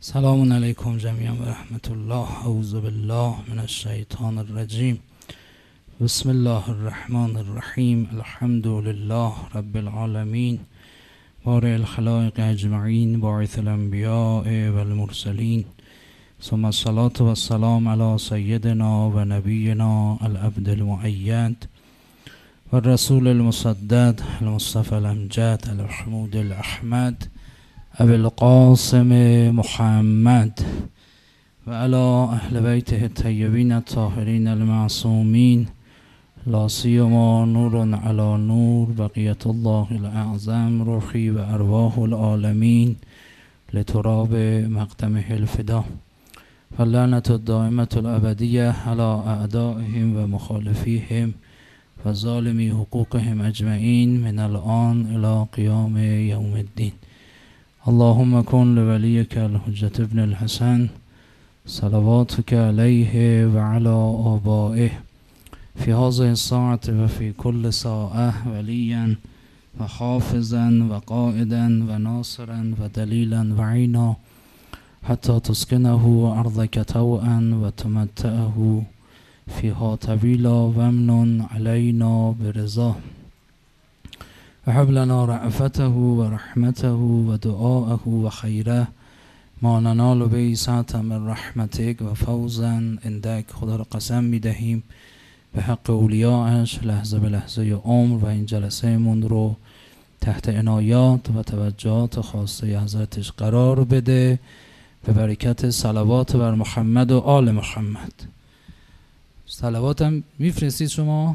سلام علیکم جمیعا و رحمت الله. اعوذ بالله من الشیطان الرجیم. بسم الله الرحمن الرحیم. الحمد لله رب العالمین، بارئ الخلائق اجمعین، باعث الانبیاء والمرسلین، ثم الصلاة والسلام علی سیدنا و نبینا العبد المؤید و الرسول المسدد المصطفى الامجد المحمود الاحمد ابی القاسم محمد و علی اهل بیته الطیبین الطاهرین المعصومین، لا سیما نور علی نور، بقیت الله الاعظم، روحی و ارواح العالمین لتراب مقدمه الفدا، فاللعنة الدائمة الابدیه علی اعدائهم و مخالفیهم و ظالمی حقوقهم اجمعین من الان الی قیام یوم الدین. اللهم کن لولیک الحجة ابن الحسن صلواتک علیه و علی آبائه فی هذه الساعة و فی کل ساعة ولیا و حافظا و قائدا و ناصرا و دلیلا و عینا حتی تسکنه ارضک طوعا و تمتعه فیها طویلا و امن علینا برضاه و هب لنا رأفته و رحمته و دعاءه و خیره ما ننال به سعة من رحمتک و فوزا عندک. خدا را قسم میدهیم به حق اولیاءش لحظه به لحظه عمر و این جلسه من رو تحت عنایات و توجهات خاصه حضرتش قرار بده، به برکت صلوات بر محمد و آل محمد. صلوات هم میفرستید شما؟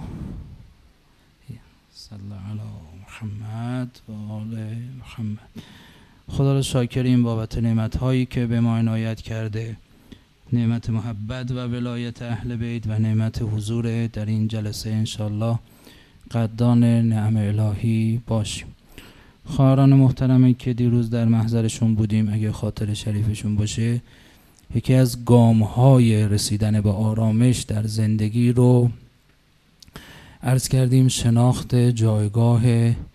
صلی علی محمد و آل محمد. خدا را شاکریم بابت نعمت هایی که به ما عنایت کرده، نعمت محبت و ولایت اهل بیت و نعمت حضور در این جلسه. انشالله قدردان نعم الهی باشیم. خواهران محترمی که دیروز در محضرشون بودیم، اگه خاطر شریفشون باشه، یکی از گام های رسیدن به آرامش در زندگی رو عرض کردیم، شناخت جایگاه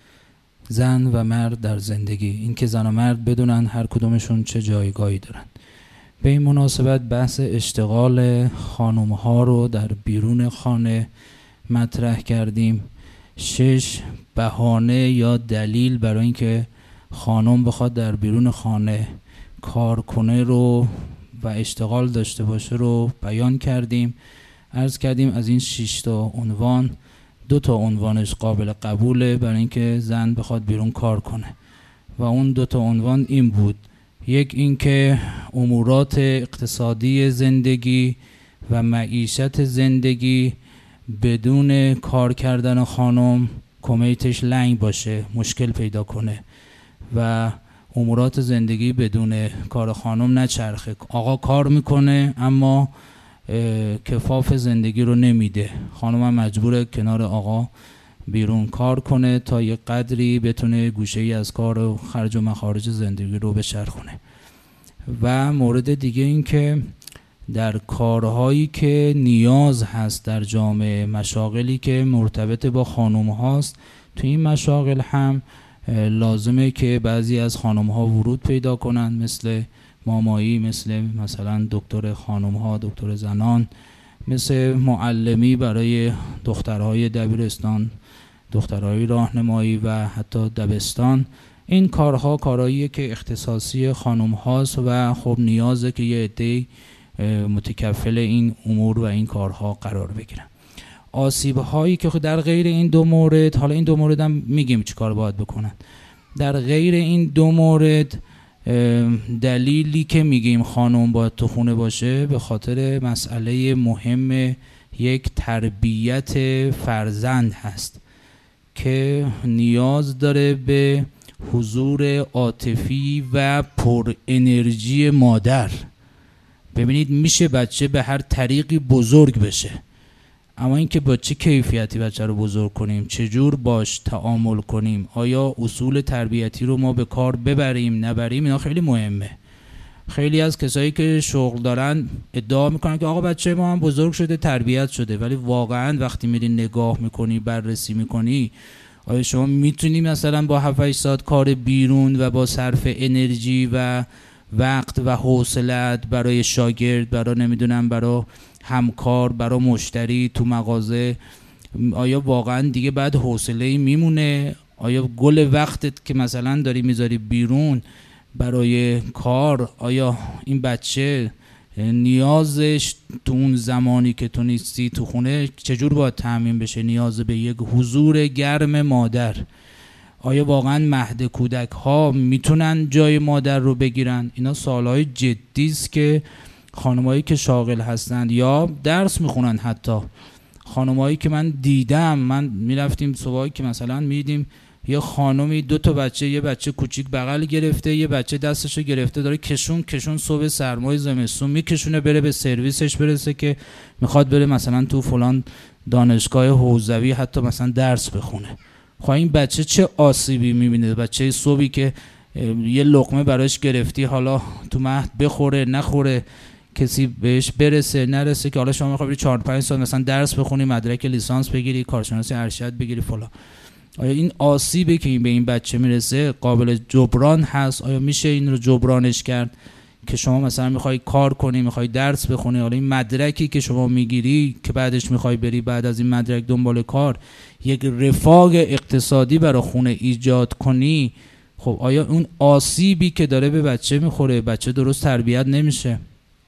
زن و مرد در زندگی، این که زن و مرد بدونن هر کدومشون چه جایگاهی دارن. به این مناسبت بحث اشتغال خانم ها رو در بیرون خانه مطرح کردیم. 6 بهانه یا دلیل برای اینکه خانم بخواد در بیرون خانه کار کنه رو و اشتغال داشته باشه رو بیان کردیم. عرض کردیم از این 6 تا عنوان 2 تا عنوانش قابل قبوله برای اینکه زن بخواد بیرون کار کنه و اون 2 تا عنوان این بود: یک این که امورات اقتصادی زندگی و معیشت زندگی بدون کار کردن خانم کمیتش لنگ باشه، مشکل پیدا کنه و امورات زندگی بدون کار خانم نچرخه. آقا کار میکنه اما کفاف زندگی رو نمیده، خانم هم مجبوره کنار آقا بیرون کار کنه تا یه قدری بتونه گوشه ای از کار و خرج و مخارج زندگی رو بچرخونه. و مورد دیگه این که در کارهایی که نیاز هست در جامعه، مشاغلی که مرتبط با خانم هاست، تو این مشاغل هم لازمه که بعضی از خانم ها ورود پیدا کنن، مثل مامایی، مثلا دکتر خانم ها، دکتر زنان، مثل معلمی برای دخترهای دبیرستان، دخترهای راهنمایی و حتی دبستان. این کارها کارهاییه که اختصاصی خانم هاست و خب نیازه که یه عده‌ای متکفل این امور و این کارها قرار بگیرن. آسیب هایی که در غیر این 2 مورد، حالا این 2 مورد هم میگیم چی کار باید بکنن، در غیر این 2 مورد دلیلی که میگیم خانم باید تو خونه باشه به خاطر مسئله مهم یک تربیت فرزند هست که نیاز داره به حضور عاطفی و پر انرژی مادر. ببینید میشه بچه به هر طریقی بزرگ بشه، اما اینکه با چه کیفیتی بچه رو بزرگ کنیم، چجور باش تعامل کنیم، آیا اصول تربیتی رو ما به کار ببریم نبریم، اینا خیلی مهمه. خیلی از کسایی که شغل دارن ادعا میکنن که آقا بچه ما هم بزرگ شده، تربیت شده، ولی واقعا وقتی میری نگاه میکنی، بررسی میکنی، آیا شما میتونی مثلا با 7-8 ساعت کار بیرون و با صرف انرژی و وقت و حوصله‌ات برای شاگرد، برای نمیدونم برای همکار، برای مشتری تو مغازه، آیا واقعا دیگه بعد حوصله‌ای میمونه؟ آیا گل وقتت که مثلا داری میذاری بیرون برای کار، آیا این بچه نیازش تو اون زمانی که تو نیستی تو خونه چجور باید تامین بشه؟ نیاز به یک حضور گرم مادر، آیا واقعا مهد کودک ها میتونن جای مادر رو بگیرن؟ اینا سوالهای جدی است که خانمایی که شاغل هستند یا درس میخونن، حتی خانمایی که من دیدم، من میرفتیم صبحایی که مثلا میدیم یه خانمی 2 تا بچه، یه بچه کوچیک بغل گرفته، یه بچه دستشو گرفته داره کشون صبح سرمای زمستون میکشونه بره به سرویسش برسه که میخواد بره مثلا تو فلان دانشگاه حوزوی حتی مثلا درس بخونه. خب این بچه چه آسیبی میبینه؟ بچه صبحی که یه لقمه براش گرفتی، حالا تو مهد بخوره نخوره، کسی بهش برسه نرسه، که حالا شما میخوای 4-5 سال مثلا درس بخونی، مدرک لیسانس بگیری، کارشناسی ارشد بگیری فلان. آیا این آسیبی که به این بچه میرسه قابل جبران هست؟ آیا میشه این رو جبرانش کرد که شما مثلا میخوای کار کنی، میخوای درس بخونی، حالا این مدرکی که شما میگیری که بعدش میخوای بری بعد از این مدرک دنبال کار یک رفاه اقتصادی برای خونه ایجاد کنی، خب آیا اون آسیبی که داره به بچه میخوره، بچه درست تربیت نمیشه؟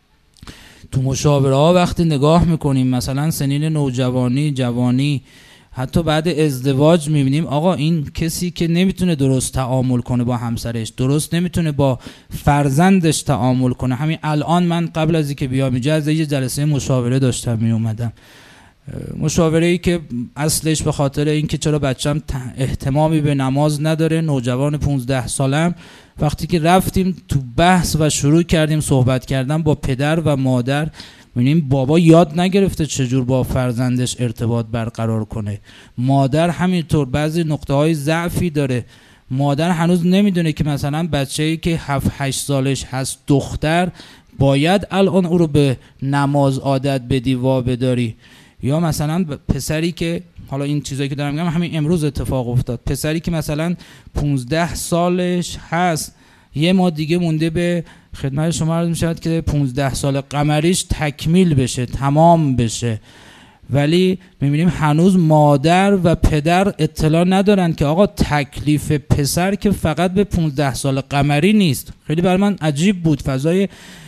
تو مشاوره ها وقتی نگاه میکنیم مثلا سنین نوجوانی، جوانی، حتی بعد ازدواج میبینیم آقا این کسی که نمیتونه درست تعامل کنه با همسرش، درست نمیتونه با فرزندش تعامل کنه. همین الان من قبل از اینکه بیام اینجا از یه جلسه مشاوره داشتم میومدم، مشاوره‌ای که اصلش به خاطر اینکه چرا بچه‌م اهتمامی به نماز نداره، نوجوان 15 سالم، وقتی که رفتیم تو بحث و شروع کردیم صحبت کردن با پدر و مادر، می‌بینیم بابا یاد نگرفته چجور با فرزندش ارتباط برقرار کنه، مادر همینطور بعضی نقطه‌های ضعفی داره، مادر هنوز نمیدونه که مثلا بچه‌ای که 7-8 سالش هست دختر باید الان او رو به نماز عادت بدی و بداری، یا مثلا پسری که حالا این چیزایی که دارم میگم همین امروز اتفاق افتاد، پسری که مثلا 15 سالش هست، یه ماه دیگه مونده به خدمت شما عرض می‌شود که 15 سال قمریش تکمیل بشه، تمام بشه، ولی می‌بینیم هنوز مادر و پدر اطلاع ندارن که آقا تکلیف پسر که فقط به 15 سال قمری نیست. خیلی برای من عجیب بود، فضای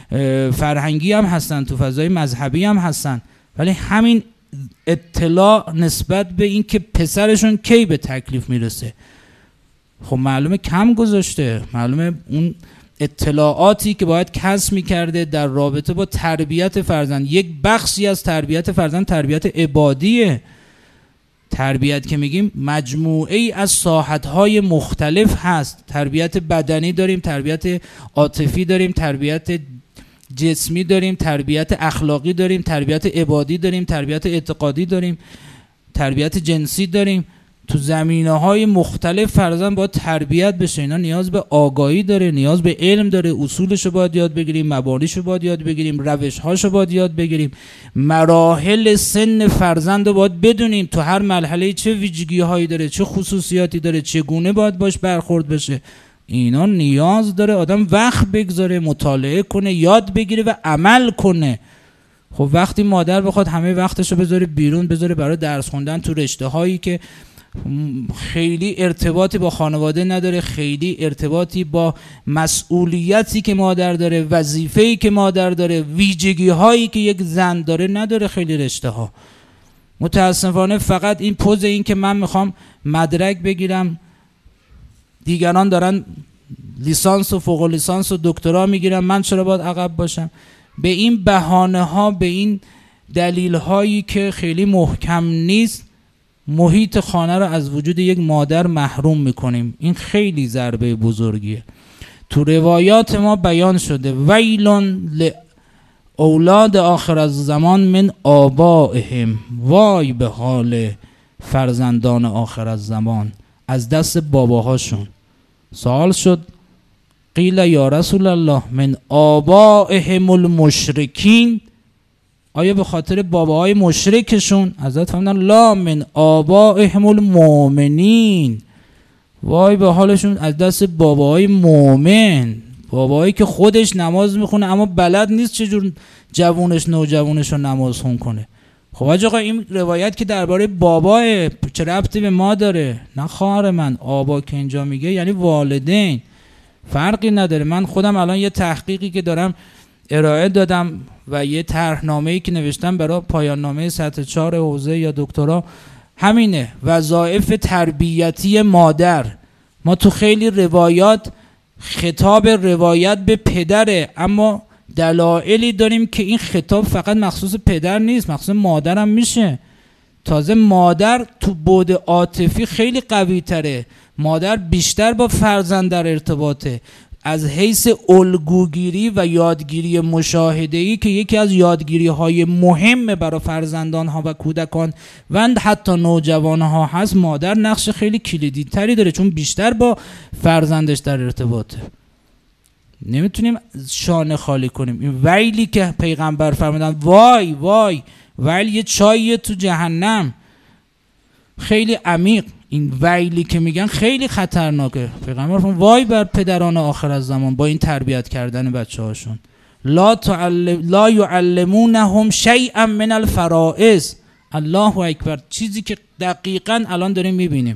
فرهنگی هم هستن، تو فضای مذهبی هم هستن، ولی همین اطلاع نسبت به این که پسرشون کی به تکلیف میرسه خب معلومه کم گذاشته، معلومه اون اطلاعاتی که باید کسب می‌کرده در رابطه با تربیت فرزند، یک بخشی از تربیت فرزند تربیت عبادیه. تربیت که میگیم مجموعه ای از ساحت‌های مختلف هست، تربیت بدنی داریم، تربیت عاطفی داریم، تربیت جسمی داریم، تربیت اخلاقی داریم، تربیت عبادی داریم، تربیت اعتقادی داریم، تربیت جنسی داریم. تو زمینه‌های مختلف فرزند باید تربیت بشه. اینا نیاز به آگاهی داره، نیاز به علم داره، اصولشو باید یاد بگیریم، مبانیشو باید یاد بگیریم، روش‌هاشو باید یاد بگیریم، مراحل سن فرزند رو باید بدونیم، تو هر مرحله چه ویژگی‌هایی داره، چه خصوصیاتی داره، چگونه باید باش برخورد بشه. اینا نیاز داره آدم وقت بگذاره، مطالعه کنه، یاد بگیره و عمل کنه. خب وقتی مادر بخواد همه وقتشو بذاره بیرون، بذاره برای درس خوندن تو رشته‌هایی که خیلی ارتباطی با خانواده نداره، خیلی ارتباطی با مسئولیتی که مادر داره، وظیفه‌ای که مادر داره، ویژگی‌هایی که یک زن داره نداره، خیلی رشته‌ها متاسفانه فقط این پوز این که من میخوام مدرک بگیرم، دیگران دارن لیسانس و فوق لیسانس و دکترا میگیرن، من چرا باید عقب باشم؟ به این بهانه‌ها، به این دلیل‌هایی که خیلی محکم نیست، محیط خانه رو از وجود یک مادر محروم میکنیم. این خیلی ضربه بزرگیه. تو روایات ما بیان شده ویلون اولاد آخر از زمان من آبائهم، وای به حال فرزندان آخر از زمان از دست باباهاشون. سوال شد قیل یا رسول الله من آبائهم المشرکین، آیا به خاطر باباهای مشرکشون؟ حضرت فرمودن لا من آبائهم المؤمنین، وای به حالشون از دست باباهای مؤمن. بابایی که خودش نماز میخونه اما بلد نیست چجور نوجوانش رو نماز خون کنه. خب آقا این روایت که درباره باباه، چه ربطی به ما داره؟ نه خواهر من، آبا که اینجا میگه یعنی والدین، فرقی نداره. من خودم الان یه تحقیقی که دارم ارائه دادم و یه طرحنامه‌ای که نوشتم برای پایان نامه سطح 4 حوزه یا دکترا همینه، وظایف تربیتی مادر. ما تو خیلی روایات خطاب روایت به پدره، اما دلایلی داریم که این خطاب فقط مخصوص پدر نیست، مخصوص مادر هم میشه. تازه مادر تو بعد عاطفی خیلی قوی تره، مادر بیشتر با فرزند در ارتباطه. از حیث الگوگیری و یادگیری مشاهده‌ای که یکی از یادگیری‌های مهم برای فرزندان‌ها و کودکان و حتی نوجوان‌ها هست، مادر نقش خیلی کلیدی تری داره چون بیشتر با فرزندش در ارتباطه. نمیتونیم شانه خالی کنیم. این ویلی که پیغمبر فرمودن، وای وای ویل یه چاییه تو جهنم، خیلی عمیق. این ویلی که میگن خیلی خطرناکه. پیغمبر فرمود وای بر پدران آخر از زمان با این تربیت کردن بچه هاشون. لا یعلمونهم شیئا من الفرائض. الله اکبر. چیزی که دقیقاً الان داریم میبینیم،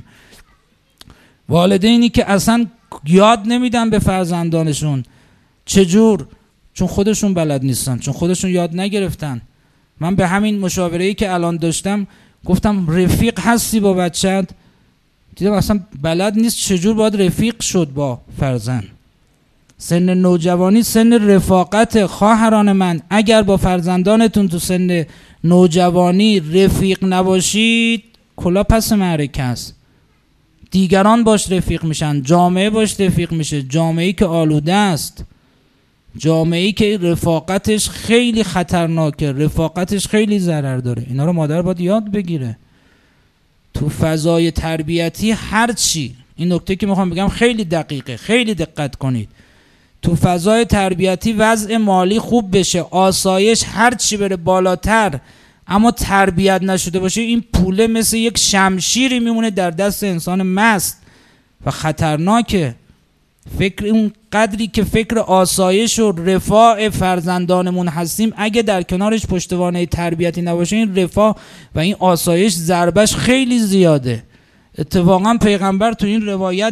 والدینی که اصلا یاد نمیدن به فرزندانشون. چجور؟ چون خودشون بلد نیستن، چون خودشون یاد نگرفتن. من به همین مشاوره‌ای که الان داشتم گفتم رفیق هستی با بچت؟ دیدم اصلا بلد نیست چجور باید رفیق شد با فرزند. سن نوجوانی سن رفاقت. خواهران من، اگر با فرزندانتون تو سن نوجوانی رفیق نباشید، کلا پس معرکه است. دیگران باش رفیق میشن، جامعه باش رفیق میشه، جامعه‌ای که آلوده است، جامعه‌ای که رفاقتش خیلی خطرناکه، رفاقتش خیلی ضرر داره. اینا رو مادر باید یاد بگیره. تو فضای تربیتی هرچی، این نکته که میخوام بگم خیلی دقیقه، خیلی دقت کنید. تو فضای تربیتی وضع مالی خوب بشه، آسایش هرچی بره بالاتر، اما تربیت نشده باشه، این پوله مثل یک شمشیری میمونه در دست انسان مست و خطرناکه. فکر اون قدری که فکر آسایش و رفاه فرزندانمون هستیم، اگه در کنارش پشتوانه تربیتی نباشه، این رفاه و این آسایش ضربش خیلی زیاده. اتفاقا پیغمبر تو این روایت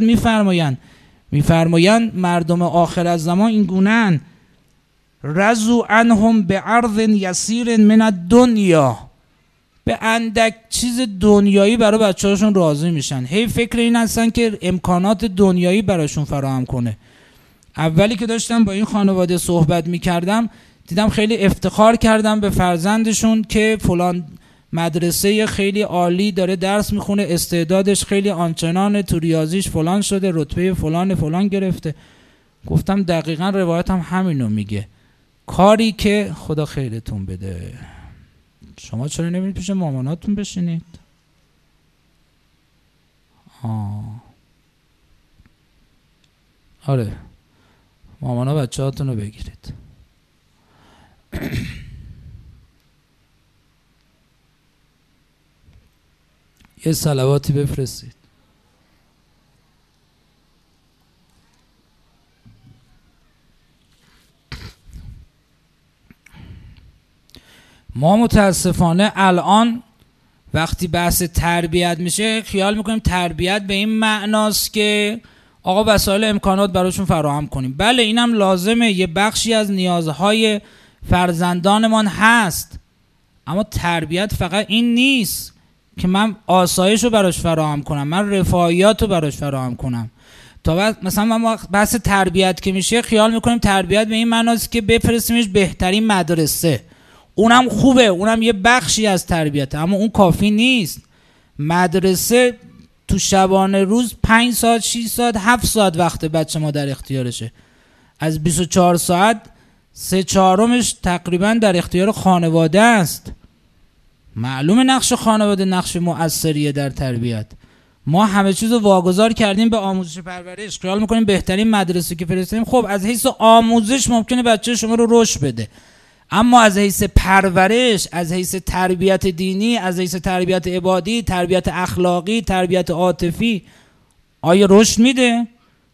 میفرمایند مردم آخر از زمان این گونه‌اند: رضوا عنهم بعرض یسیر من الدنیا. به اندک چیز دنیایی برای بچه‌هاشون راضی میشن. هی فکر این هستن که امکانات دنیایی براشون فراهم کنه. اولی که داشتم با این خانواده صحبت میکردم دیدم خیلی افتخار کردم به فرزندشون که فلان مدرسه خیلی عالی داره درس میخونه، استعدادش خیلی آنچنانه، تو ریاضیش فلان شده، رتبه فلان گرفته. گفتم دقیقاً روایت هم همینو میگه. کاری که خدا خیرتون بده. شما چرا نمیرید پیش ماماناتون بشینید؟ آره، مامانا بچه هاتون رو بگیرید. یه صلواتی بفرستید. ما متاسفانه الان وقتی بحث تربیت میشه خیال میکنیم تربیت به این معناست که آقا وسایل امکانات براشون فراهم کنیم. بله اینم لازمه، یه بخشی از نیازهای فرزندانمان هست، اما تربیت فقط این نیست که من آسایش رو براش فراهم کنم، من رفاهیات رو براش فراهم کنم. تا مثلا ما بحث تربیت که میشه خیال میکنیم تربیت به این معناست که بفرستیمش بهترین مدرسه. اونم خوبه، اونم یه بخشی از تربیته، اما اون کافی نیست. مدرسه تو شبانه روز 5 ساعت 6 ساعت 7 ساعت وقت بچه ما در اختیارشه. از 24 ساعت 3/4 تقریبا در اختیار خانواده است. معلومه نقش خانواده نقش مؤثریه در تربیت. ما همه چیز رو واگذار کردیم به آموزش پرورش، خیال میکنیم بهترین مدرسه که فرستیم. خب از حیث آموزش ممکنه بچه شما رو رشد بده، اما از حیث پرورش، از حیث تربیت دینی، از حیث تربیت عبادی، تربیت اخلاقی، تربیت عاطفی، آیا رشد میده؟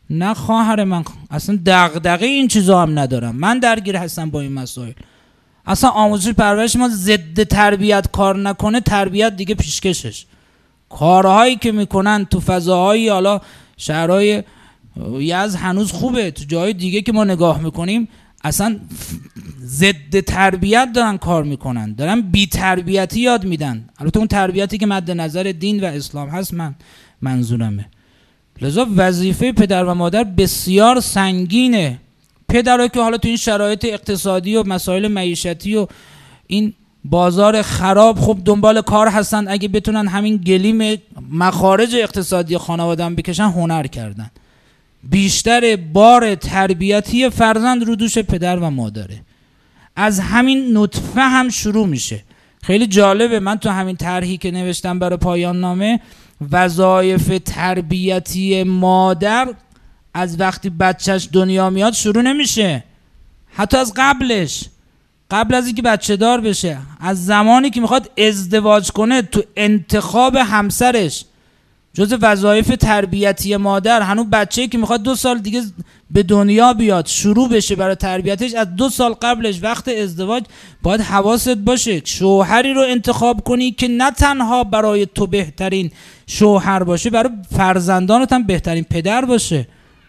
نه خواهر من اصلا دغدغه این چیزا هم ندارم، من درگیر هستم با این مسائل. اصلا آموزش پرورش ما ضد تربیت کار نکنه، تربیت دیگه پیشکشش. کارهایی که میکنن تو فضاهای حالا شهرهای یزد هنوز خوبه، تو جای دیگه که ما نگاه میکنیم اصلا ضد تربیت دارن کار میکنن، دارن بی تربیتی یاد میدن. البته اون تربیتی که مد نظر دین و اسلام هست منظورمه. لذا وظیفه پدر و مادر بسیار سنگینه. پدرها که حالا تو این شرایط اقتصادی و مسائل معیشتی و این بازار خراب خب دنبال کار هستن، اگه بتونن همین گلیم مخارج اقتصادی خانواده هم بکشن هنر کردن. بیشتر بار تربیتی فرزند رو دوش پدر و مادره، از همین نطفه هم شروع میشه. خیلی جالبه، من تو همین طرحی که نوشتم برای پایان نامه، وظایف تربیتی مادر از وقتی بچهش دنیا میاد شروع نمیشه، حتی از قبلش، قبل از اینکه بچه دار بشه، از زمانی که میخواد ازدواج کنه، تو انتخاب همسرش جز وظایف تربیتی مادر. هنوز بچه‌ای که میخواد 2 سال دیگه به دنیا بیاد شروع بشه برای تربیتش، از 2 سال قبلش وقت ازدواج باید حواست باشه شوهری رو انتخاب کنی که نه تنها برای تو بهترین شوهر باشه، برای فرزندانت هم بهترین پدر باشه.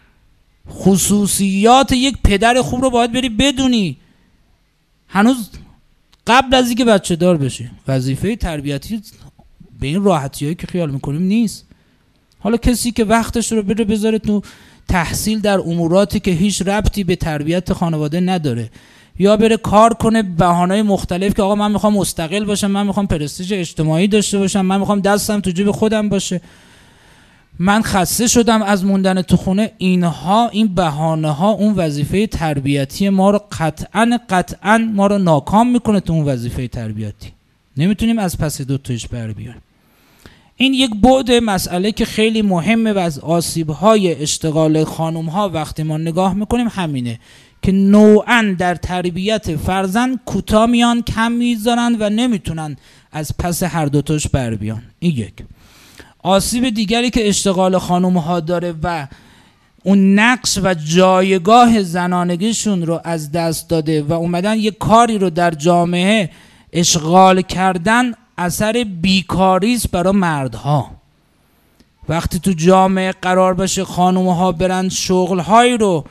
خصوصیات یک پدر خوب رو باید بری بدونی هنوز قبل از اینکه بچه دار بشه. وظیفه تربیتی به این راحتیایی که خیال میکنیم نیست. حالا کسی که وقتش رو بره بذاره تو تحصیل در اموراتی که هیچ ربطی به تربیت خانواده نداره، یا بره کار کنه بهانه‌های مختلف که آقا من میخوام مستقل باشم، من میخوام پرستیژ اجتماعی داشته باشم، من میخوام دستم تو جیب خودم باشه، من خسته شدم از موندن تو خونه، اینها، این بهانه‌ها اون وظیفه تربیتی ما رو قطعاً ما رو ناکام میکنه. تو اون وظیفه تربیتی نمیتونیم از پس دوتایش بر بیاریم. این یک بعد مسئله که خیلی مهمه و از آسیب‌های اشتغال خانم‌ها وقتی ما نگاه میکنیم همینه که نوعاً در تربیت فرزند کوتاه میان، کم میذارن و نمیتونن از پس هر دوتاش بر بیان. این یک. آسیب دیگری که اشتغال خانم‌ها داره و اون نقش و جایگاه زنانگیشون رو از دست داده و اومدن یک کاری رو در جامعه اشغال کردن، اثر بیکاری است برای مردها. وقتی تو جامعه قرار باشه خانم‌ها برن شغل‌هایی رو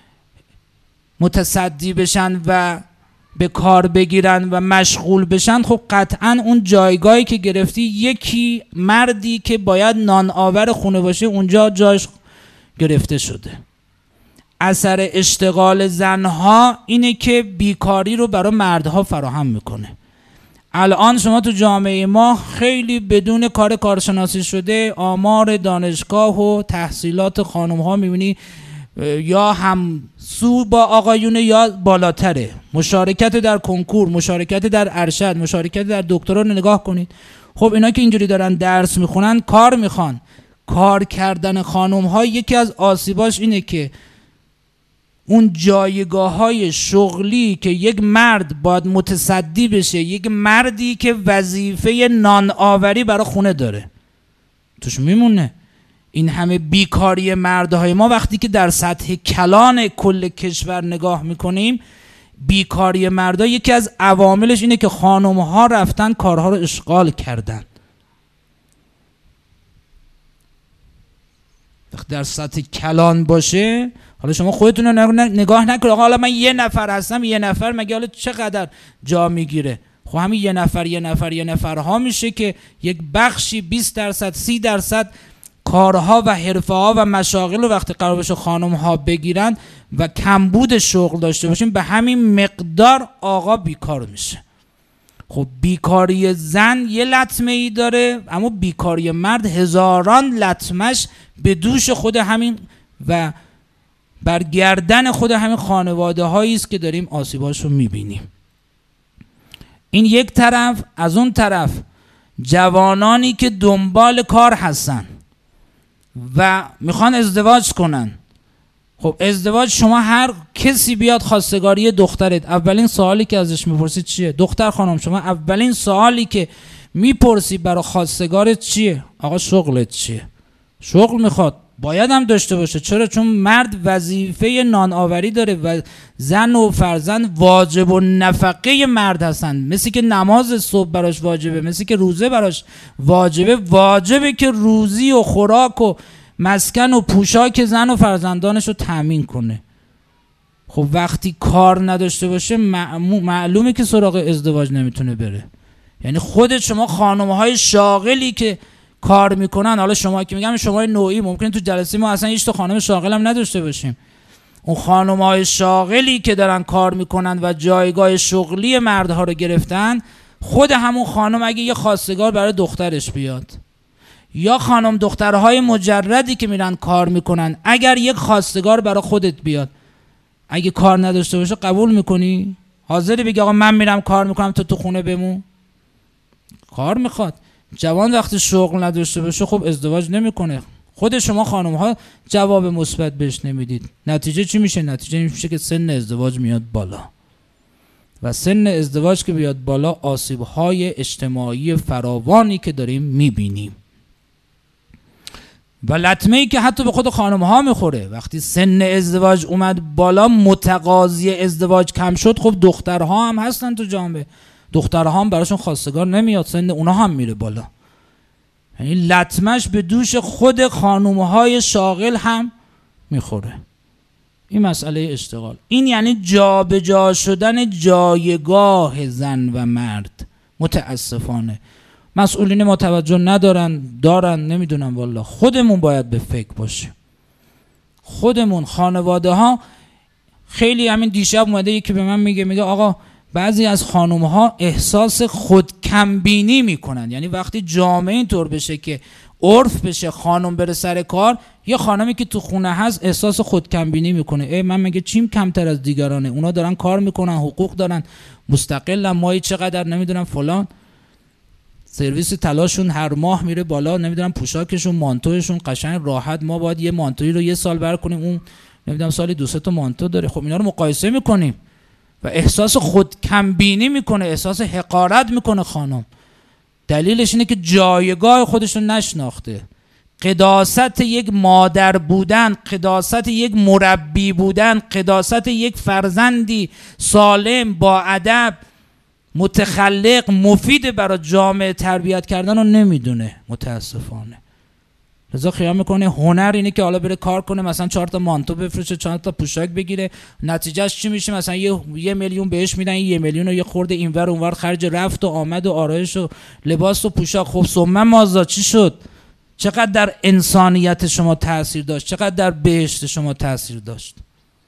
متصدی بشن و به کار بگیرن و مشغول بشن، خب قطعاً اون جایگاهی که گرفتی، یکی مردی که باید نان آور خونه باشه اونجا جاش گرفته شده. اثر اشتغال زنها اینه که بیکاری رو برای مردها فراهم میکنه. الان شما تو جامعه ما خیلی بدون کارشناسی شده آمار دانشگاه و تحصیلات خانم ها میبینی یا هم سو با آقایونه یا بالاتره. مشارکت در کنکور، مشارکت در ارشد، مشارکت در دکترا رو نگاه کنید. خب اینا که اینجوری دارن درس میخونن، کار میخوان. کار کردن خانم ها یکی از آسیباش اینه که اون جایگاه‌های شغلی که یک مرد باید متصدی بشه، یک مردی که وظیفه نان آوری برای خونه داره، توش میمونه. این همه بیکاری مردهای ما وقتی که در سطح کلان کل کشور نگاه میکنیم، بیکاری مردها یکی از عواملش اینه که خانم‌ها رفتن کارها رو اشغال کردن. وقتی در سطح کلان باشه، حالا شما خودتون رو نگاه نکنید آقا حالا من یه نفر هستم، یه نفر مگه حالا چقدر جا میگیره؟ خب همین یه نفرها میشه که یک بخشی 20% 30% کارها و حرفه ها و مشاغل رو وقتی قرار بشه خانم ها بگیرن و کمبود شغل داشته باشیم، به همین مقدار آقا بیکار میشه. خب بیکاری زن یه لطمه ای داره، اما بیکاری مرد هزاران لطمش به دوش خود همین و بر گردن خود همین خانواده هایی است که داریم آسیباش رو میبینیم. این یک طرف. از اون طرف جوانانی که دنبال کار هستن و میخوان ازدواج کنن. خب ازدواج، شما هر کسی بیاد خواستگاری دخترت، اولین سوالی که ازش میپرسید چیه؟ دختر خانم، شما اولین سوالی که میپرسی برای خواستگارت چیه؟ آقا شغلت چیه؟ شغل میخواد. باید هم داشته باشه. چرا؟ چون مرد وظیفه نان آوری داره و زن و فرزند واجب و نفقه مرد هستند. مثل که نماز صبح براش واجبه، مثل که روزه براش واجبه که روزی و خوراک و مسکن و پوشاک زن و فرزندانش رو تأمین کنه. خب وقتی کار نداشته باشه معلومه که سراغ ازدواج نمیتونه بره. یعنی خودت شما خانم‌های شاغلی که کار میکنن، حالا شما که میگم شما نوعی، ممکنه تو جلسه ما اصلا هیچ تا خانم شاغل هم نداشته باشیم. اون خانم‌های شاغلی که دارن کار میکنن و جایگاه شغلی مردها رو گرفتن، خود همون خانم اگه یه خواستگار برای دخترش بیاد، یا خانم دخترهای مجردی که میرن کار میکنن، اگر یک خواستگار برای خودت بیاد، اگه کار نداشته باشه قبول میکنی؟ حاضری بگی آقا من میرم کار میکنم تو خونه بمون؟ کار میخواد. جوان وقتی شغل نداشته باشه خب ازدواج نمیکنه. خود شما خانم ها جواب مثبت بهش نمیدید. نتیجه چی میشه؟ نتیجه میشه که سن ازدواج میاد بالا و سن ازدواج که بیاد بالا آسیب های اجتماعی فراوانی که داریم میبینیم و لطمه ای که حتی به خود خانم ها میخوره. وقتی سن ازدواج اومد بالا، متقاضی ازدواج کم شد، خب دخترها هم هستن تو جامعه، دخترها هم براشون خواستگار نمیاد، سن اونا هم میره بالا. یعنی لطمش به دوش خود خانم های شاغل هم میخوره. این مسئله اشتغال، این یعنی جابجا شدن جایگاه زن و مرد. متاسفانه مسئولین ما توجه ندارن، دارن نمیدونم والا. خودمون باید به فکر باشیم. خودمون خانواده ها. خیلی همین دیشب اومده یکی به من میگه آقا بعضی از خانم ها احساس خودکمبینی میکنن. یعنی وقتی جامعه اینطور بشه که عرف بشه خانم بره سر کار، یه خانمی که تو خونه هست احساس خودکمبینی میکنه. من مگه چیم کمتر از دیگرانه؟ اونا دارن کار میکنن، حقوق دارن، مستقلن، مایی چقدر نمیدونم فلان، سرویس طلاشون هر ماه میره بالا، نمیدونم پوشاکشون، مانتوشون قشنگ راحت. ما باید یه مانتویی رو یه سال بر کنیم، اون نمیدونم سالی 2-3 تا مانتو داره. خب اینا رو مقایسه میکنیم و احساس خودکمبینی میکنه، احساس حقارت میکنه خانم. دلیلش اینه که جایگاه خودش رو نشناخته. قداست یک مادر بودن، قداست یک مربی بودن، قداست یک فرزندی سالم با ادب متخلق مفید برای جامعه تربیت کردن رو نمیدونه متاسفانه. لذا خیال میکنه هنر اینه که حالا بره کار کنه، مثلا 4 تا مانتو بفروشه، 4 تا پوشاک بگیره، نتیجهش چی میشه؟ مثلا 1 میلیون بهش میدن، 1 میلیون رو یه خورده اینور اونور خرج رفت و آمد و آرایش و لباس و پوشاک. خب ثم مازا چی شد؟ چقدر در انسانیت شما تاثیر داشت؟ چقدر در بهشت شما تاثیر داشت؟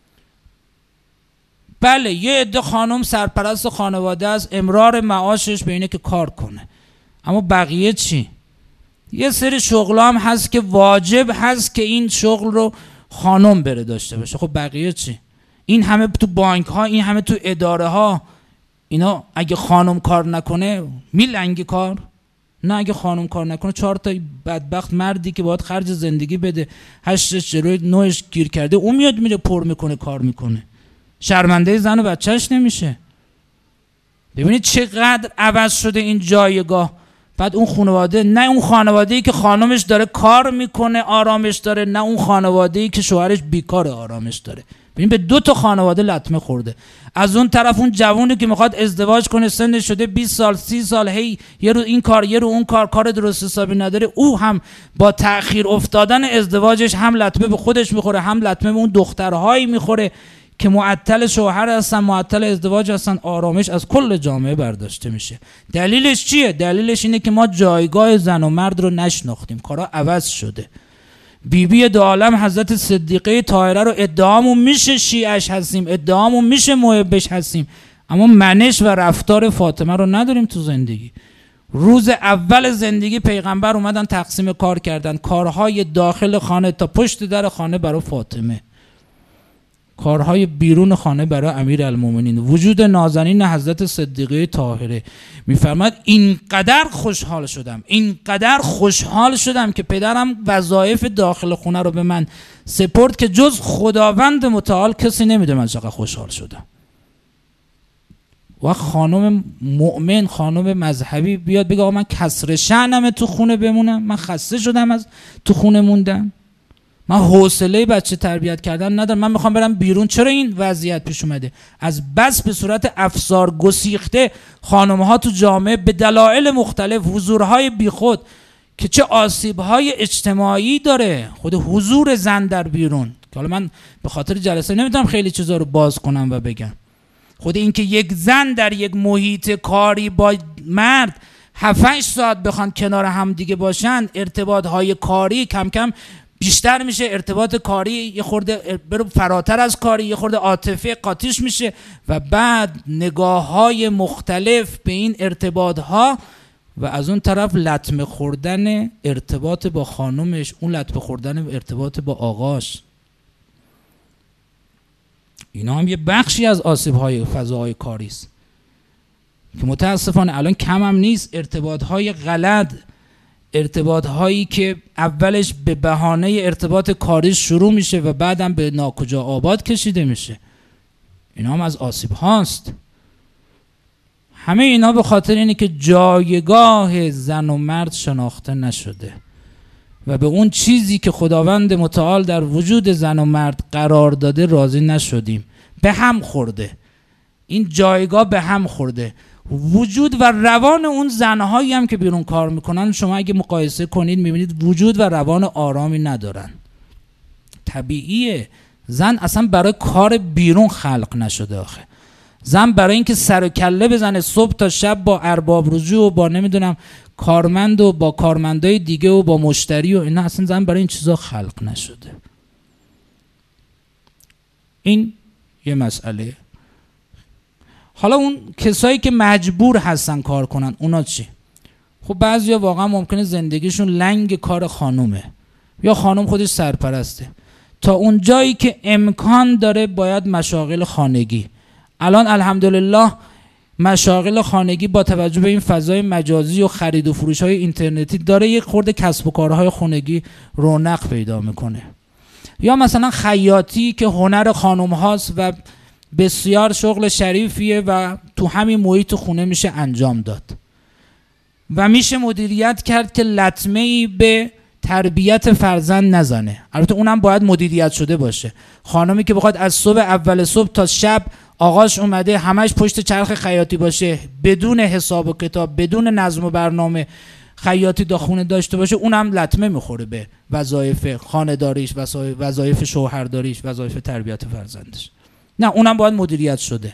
بله یه عده خانم سرپرست خانواده است، امرار معاشش به اینه که کار کنه، اما بقیه چی؟ یه سری شغل هم هست که واجب هست که این شغل رو خانم بره داشته باشه. خب بقیه چی؟ این همه تو بانک ها، این همه تو اداره ها، اینا اگه خانم کار نکنه میلنگی کار؟ نه، اگه خانم کار نکنه 4 تا بدبخت مردی که باید خرج زندگی بده، 8 جلوی 9 گیر کرده، اون میاد میره پر میکنه کار میکنه، شرمنده زن و بچهش نمیشه. ببینید چقدر عوض شده این جایگاه. بعد اون خانواده، نه اون خانواده‌ای که خانمش داره کار میکنه آرامش داره، نه اون خانواده‌ای که شوهرش بیکاره آرامش داره. ببین به 2 تا خانواده لطمه خورده. از اون طرف اون جوونی که میخواد ازدواج کنه، سنش شده 20 سال 30 سال، هی یه رو این کار یه رو اون کار درست حسابی نداره، او هم با تأخیر افتادن ازدواجش هم لطمه به خودش میخوره، هم لطمه به اون دخترهایی میخوره که معطل شوهر هستن، معطل ازدواج هستن. آرامش از کل جامعه برداشته میشه. دلیلش چیه؟ دلیلش اینه که ما جایگاه زن و مرد رو نشناختیم. کارا عوض شده. بیبی دو عالم حضرت صدیقه طاهره رو ادعامون میشه شیعش هستیم، ادعامون میشه محبش هستیم، اما منش و رفتار فاطمه رو نداریم تو زندگی. روز اول زندگی پیغمبر اومدن تقسیم کار کردن، کارهای داخل خانه تا پشت در خانه برای فاطمه، کارهای بیرون خانه برای امیرالمومنین. وجود نازنین حضرت صدیقه طاهره. میفرماد اینقدر خوشحال شدم که پدرم وظایف داخل خونه رو به من سپرد که جز خداوند متعال کسی نمیدونه من چقدر خوشحال شدم. و خانم مؤمن، خانم مذهبی بیاد بگه آقا من کسر شأنم تو خونه بمونم، من خسته شدم از تو خونه موندن. من حوصله بچه تربیت کردن ندارم، من میخوام برم بیرون. چرا این وضعیت پیش اومده؟ از بس به صورت افسار گسیخته خانم‌ها تو جامعه به دلایل مختلف، حضورهای بیخود که چه آسیب‌های اجتماعی داره خود حضور زن در بیرون، که حالا من به خاطر جلسه نمیتونم خیلی چیزا رو باز کنم و بگم. خود اینکه یک زن در یک محیط کاری با مرد 7-8 ساعت بخوان کنار هم دیگه باشن، ارتباط‌های کاری کم کم بیشتر میشه، ارتباط کاری یه خورده برو فراتر از کاری، یه خورده عاطفه قاطیش میشه و بعد نگاه‌های مختلف به این ارتباط‌ها و از اون طرف لطمه خوردن ارتباط با خانومش، اون لطمه خوردن ارتباط با آقاش، اینا هم یه بخشی از آسیب‌های فضاهای کاری است که متاسفانه الان کم هم نیست. ارتباط‌های غلط، ارتباط‌هایی که اولش به بهانه ارتباط کاری شروع میشه و بعدم به ناکجا آباد کشیده میشه، اینا هم از آسیب هاست. همه اینا به خاطر اینه که جایگاه زن و مرد شناخته نشده و به اون چیزی که خداوند متعال در وجود زن و مرد قرار داده راضی نشدیم. به هم خورده، این جایگاه به هم خورده. وجود و روان اون زنهایی هم که بیرون کار میکنن، شما اگه مقایسه کنید میبینید وجود و روان آرامی ندارن. طبیعیه، زن اصلا برای کار بیرون خلق نشده. آخه زن برای اینکه سر و کله بزنه صبح تا شب با ارباب رجوع و با نمیدونم کارمند و با کارمندای دیگه و با مشتری و اینا، اصلا زن برای این چیزا خلق نشده. این یه مسئله. حالا اون کسایی که مجبور هستن کار کنن، اونا چی؟ خب بعضیا واقعا ممکنه زندگیشون لنگ کار خانومه یا خانم خودش سرپرسته. تا اون جایی که امکان داره باید مشاغل خانگی. الان الحمدلله مشاغل خانگی با توجه به این فضای مجازی و خرید و فروش های اینترنتی داره یک خورده کسب و کارهای خانگی رونق پیدا میکنه. یا مثلا خیاطی که هنر خانم هاست و بسیار شغل شریفیه و تو همین محیط خونه میشه انجام داد و میشه مدیریت کرد که لطمه‌ای به تربیت فرزند نزنه. البته اونم باید مدیریت شده باشه. خانمی که بخواد از صبح اول صبح تا شب آقاش اومده همش پشت چرخ خیاطی باشه، بدون حساب و کتاب، بدون نظم و برنامه خیاطی داخونه داشته باشه، اونم لطمه میخوره به وظایف خانه‌داریش، وظایف شوهرداریش، وظایف تربیت فرزندش. نه، اونم باید مدیریت شده.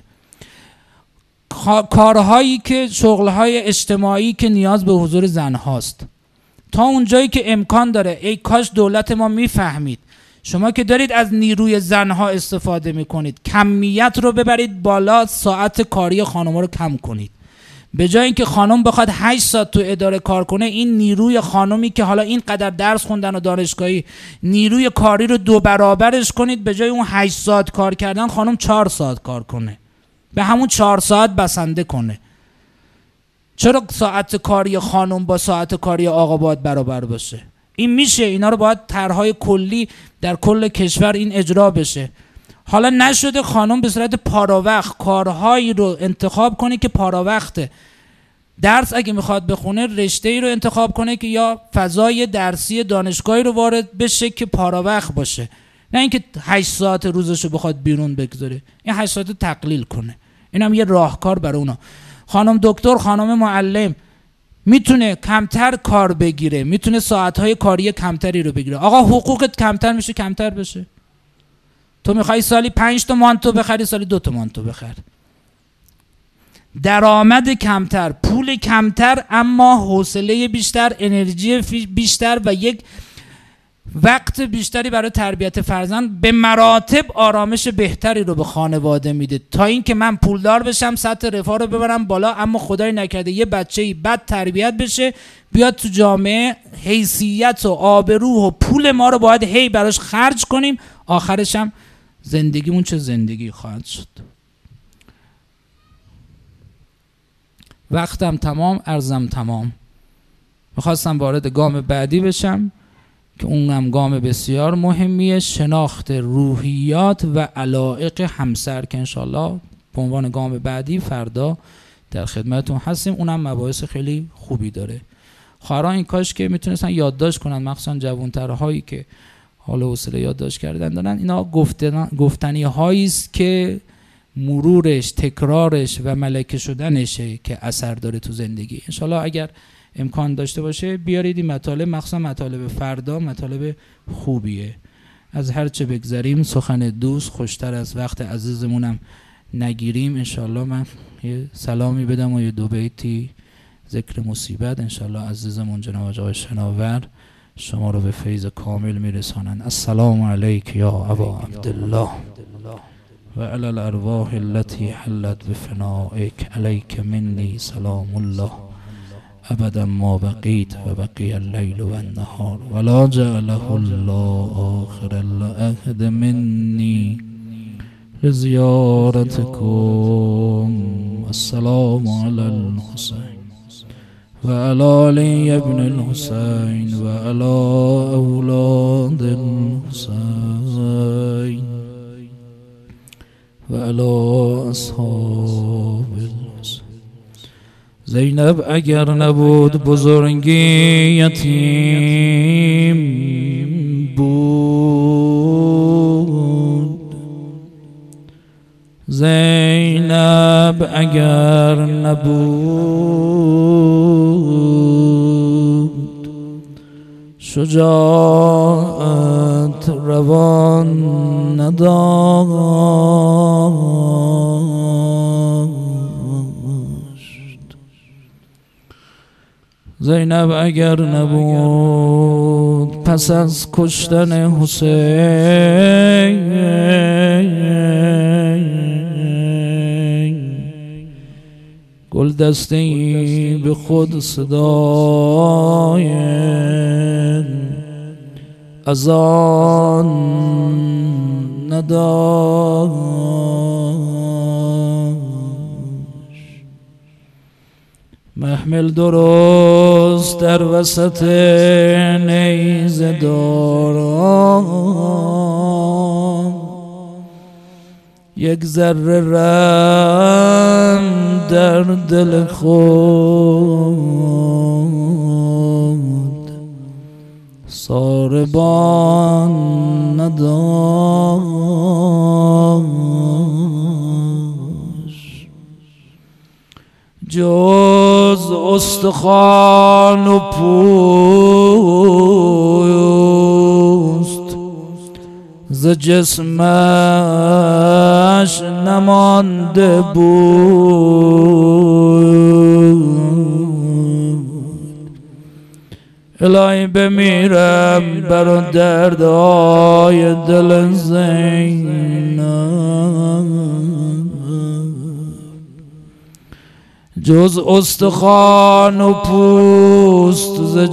کارهایی که شغلهای اجتماعی که نیاز به حضور زن هاست، تا اونجایی که امکان داره. ای کاش دولت ما میفهمید شما که دارید از نیروی زنها استفاده میکنید، کمیت رو ببرید بالا، ساعت کاری خانم‌ها رو کم کنید. به جای اینکه خانم بخواد 8 ساعت تو اداره کار کنه، این نیروی خانمی که حالا اینقدر درس خوندن و دانشگاهی، نیروی کاری رو 2 برابرش کنید. به جای اون 8 ساعت کار کردن خانم 4 ساعت کار کنه، به همون 4 ساعت بسنده کنه. چرا ساعت کاری خانم با ساعت کاری آقا باید برابر باشه؟ این میشه. اینا رو باید طرح‌های کلی در کل کشور این اجرا بشه. حالا نشده خانم به صورت پاراوقت کارهایی رو انتخاب کنه که پاراوقته. درس اگه میخواد بخونه رشته‌ای رو انتخاب کنه که یا فضای درسی دانشگاهی رو وارد بشه که پاراوقت باشه، نه اینکه 8 ساعت روزش رو بخواد بیرون بگذاره. این 8 ساعت تقلیل کنه. اینم یه راهکار برای اونا. خانم دکتر، خانم معلم میتونه کمتر کار بگیره، میتونه ساعتهای کاری کمتری رو بگیره. آقا حقوقت کمتر میشه، کمتر بشه. تو میخوای سالی 5 تا مانتو بخری، سالی 2 تا مانتو بخر. درآمد کمتر، پول کمتر، اما حوصله بیشتر، انرژی بیشتر و یک وقت بیشتری برای تربیت فرزند، به مراتب آرامش بهتری رو به خانواده میده. تا اینکه من پولدار بشم، سطح رفاه رو ببرم بالا، اما خدای نکرده یه بچه‌ای بد تربیت بشه، بیاد تو جامعه، حیثیت و آبرو و پول ما رو باید هی براش خرج کنیم، آخرش هم زندگیمون چه زندگی خواهد شد. وقتم تمام، عرضم تمام. میخواستم وارد گام بعدی بشم که اونم گام بسیار مهمیه، شناخت روحیات و علایق همسر، که انشالله به عنوان گام بعدی فردا در خدمتون هستیم. اونم مباحث خیلی خوبی داره. خواهران این کاش که میتونستن یادداشت کنن، مخصوصا جوانترهایی که حال و حوصله یادداشت کردن دارن. اینا گفتنی هایی است که مرورش، تکرارش و ملکه شدنشه که اثر داره تو زندگی. انشالله اگر امکان داشته باشه بیارید این مطالب، مخصوصا مطالب فردا مطالب خوبیه. از هر چه بگذریم سخن دوست خوشتر از وقت عزیزمونم نگیریم. انشالله من یه سلامی بدم و یه دو بیتی ذکر مصیبت. انشالله عزیزمون جناب آقای شناور شما رو به فیض کامل میرسانن. السلام علیک یا ابا عبدالله و علی الارواح التي حلت بفنائک، علیک منی سلام الله ابدا ما بقیت و بقی اللیل و النهار ولا جعله الله آخر العهد منی لزیارتکم. السلام علی الحسین و علی علی ابن الحسین و علی اولاد الحسین و علی اصحاب الحسین. زینب اگر نبود بزرگی یتیم بود، زینب اگر نبود شجاعت روان نداشت. زینب اگر نبود پس از کشتن حسین گل دستی به خود صدای اذان نداشت. محمل درست در وسط نیزه داران، یک ذره رم در دل خود ساربان نداشت. جز استخوان و پوست ز جسمش نمانده بود. الهی بمیرم بر دردهای دل زینب. جز استخوان و پوست ز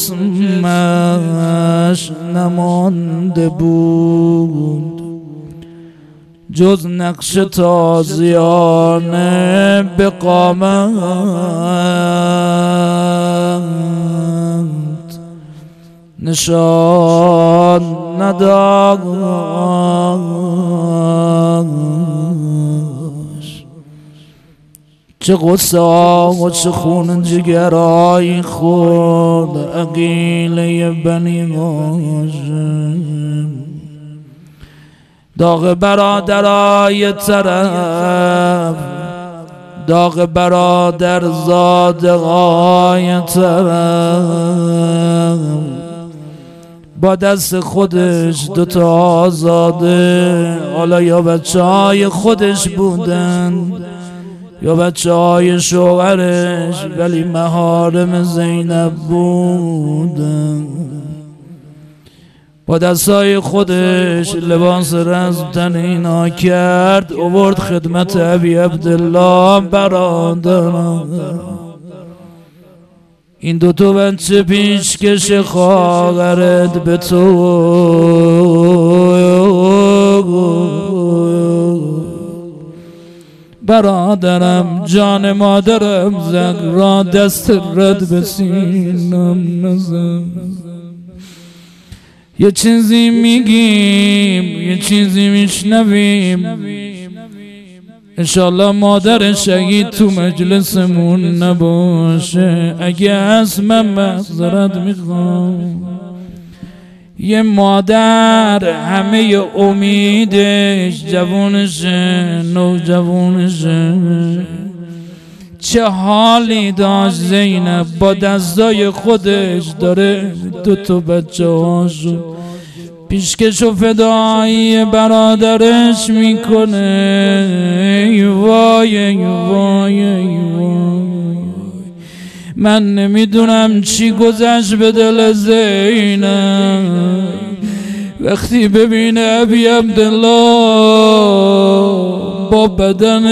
جسمش نمانده بود، جز نقش تازیانه به قامت نشان نداشت. چه غصه و چه خون جگرای خود عقیله بنی هاشم. داغ برادرای طرف، داغ برادر زاده های طرف، با دست خودش دوتا آزاده، حالا یا بچه های خودش بودن یا بچه های شوهرش، ولی محارم زینب بودن. با دستای خودش لباس رزم تنینا کرد، آورد خدمت ابی عبدالله. برادران این دوتا بچه پیشکش خواهرت به تو، برادرم جان مادرم زهرا دست رد به سینم نزن. یه چیزی میگیم یه چیزی میشنویم، انشالله مادر شهید تو مجلسمون نباشه. اگه از من معذرت میخوام، یه مادر همه امیدش جوونشه، نوجوونشه. چه حالی داشت زینب، با دستای خودش داره 2 بچه هاشو پیشکش و فدایی برادرش میکنه. ای وای ای وای ای وای، من نمیدونم چی گذشت به دل زینب وقتی ببینه ابی عبدالله با بدن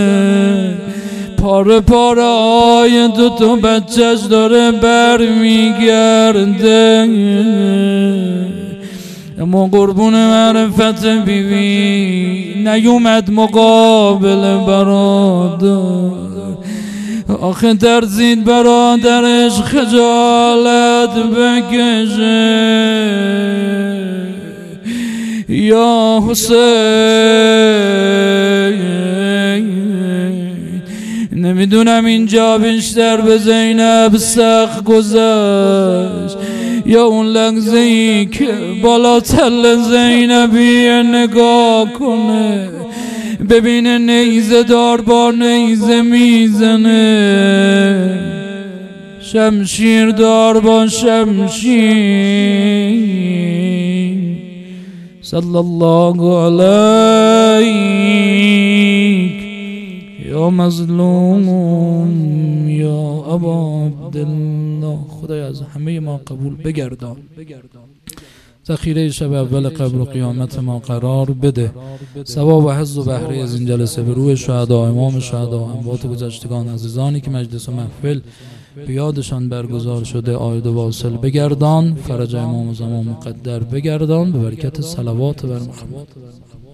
پاره پاره های 2 بچهش داره برمیگرده. اما قربون معرفت بیوی نیومد مقابل برادر. آخه ترسید برادرش خجالت بکشه. یا حسین، نمیدونم اینجا بیشتر به زینب سخت گذشت یا اون لحظه ای که بالا تل زینبی نگاه کنه ببینه نیزه دار با نیزه میزنه، شمشیر دار با شمشیر. صلی الله علیک یا مظلوم یا ابا عبدالله. خدای از همه ما قبول بگردان، ذخیره شب اول قبر و قیامت ما قرار بده. ثواب و حظ و بهره از این جلسه به روح شهدا، امام شهدا و اموات گذشتگان عزیزانی که مجلس و محفل به یادشان برگزار شده عاید و واصل بگردان. فرج امام زمان مقدر بگردان به برکت صلوات بر محمد.